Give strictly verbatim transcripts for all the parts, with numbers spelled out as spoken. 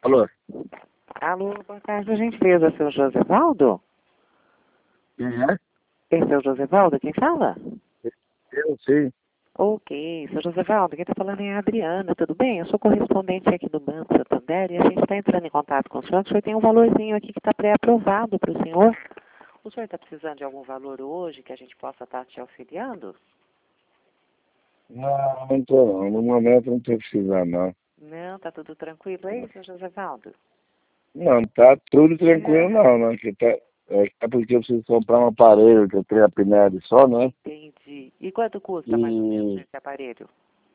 Alô? Alô, boa tarde, a gentileza, seu Josevaldo? Quem é? Esse é o Josevaldo, quem fala? Eu sim. Ok, seu Josevaldo, quem está falando é a Adriana, tudo bem? Eu sou correspondente aqui do Banco Santander e a gente está entrando em contato com o senhor, que o senhor tem um valorzinho aqui que está pré-aprovado para o senhor. O senhor está precisando de algum valor hoje que a gente possa estar te auxiliando? Não, não tô não. No momento não tô precisando, não. Não, tá tudo tranquilo aí, seu Josevaldo? Não, tá tudo tranquilo não, né? Que tá, é, é porque eu preciso comprar um aparelho que eu tenho a apneia só, né? Entendi. E quanto custa mais ou menos E esse aparelho?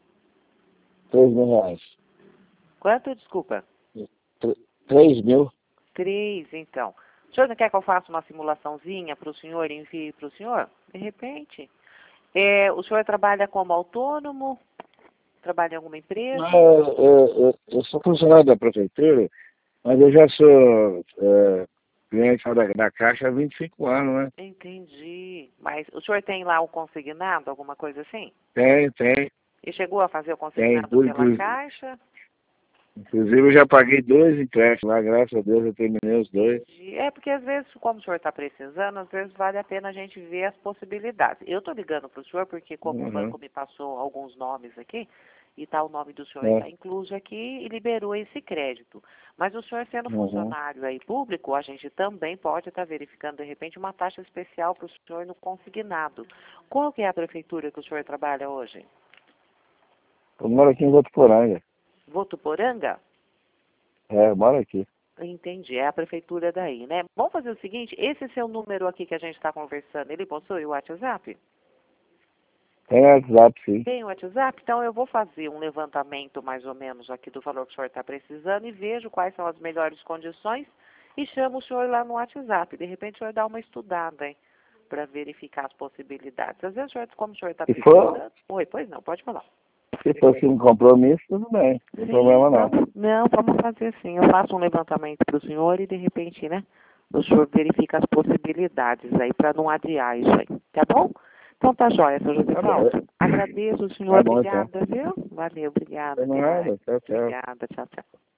três mil reais. Quanto, desculpa? Tr- Três mil? Três, então. O senhor não quer que eu faça uma simulaçãozinha para o senhor e envie para o senhor? De repente. É, o senhor trabalha como autônomo? Trabalha em alguma empresa? Não, eu, eu, eu- eu sou funcionário da prefeitura, mas eu já sou é, cliente da, da Caixa há vinte e cinco anos, né? Entendi. Mas o senhor tem lá o consignado, alguma coisa assim? Tem, tem, E chegou a fazer o tem. consignado Tudo, pela inclusive, Caixa? inclusive eu já paguei dois empréstimos lá, graças a Deus eu terminei os dois. Entendi. É porque às vezes, como o senhor está precisando, às vezes vale a pena a gente ver as possibilidades. Eu estou ligando para o senhor porque como o Uhum. banco me passou alguns nomes aqui, e tá, o nome do senhor É. está incluso aqui e liberou esse crédito. Mas o senhor sendo Uhum. funcionário aí público, a gente também pode estar verificando, de repente, uma taxa especial para o senhor no consignado. Qual que é a prefeitura que o senhor trabalha hoje? Eu moro aqui em Votuporanga. Votuporanga? É, eu moro aqui. Entendi, é a prefeitura daí, né? Vamos fazer o seguinte, esse seu número aqui que a gente está conversando, ele possui o WhatsApp? Tem WhatsApp, sim. Tem o WhatsApp? Então eu vou fazer um levantamento mais ou menos aqui do valor que o senhor está precisando e vejo quais são as melhores condições e chamo o senhor lá no WhatsApp. De repente o senhor dá uma estudada, hein? Para verificar as possibilidades. Às vezes, o senhor, como o senhor está Se for, precisando... Oi, pois não, pode falar. se for sem compromisso, tudo bem. Não tem Sim, problema não. vamos. Não, vamos fazer sim. Eu faço um levantamento para o senhor e de repente, né? O senhor verifica as possibilidades aí para não adiar isso aí. Tá bom? Então tá jóia, seu Tá bom. Josevaldo. Agradeço o senhor, Tá bom então. obrigada, viu? Valeu, obrigada, Não até é mais. nada. Tchau, tchau. Obrigada, tchau, tchau.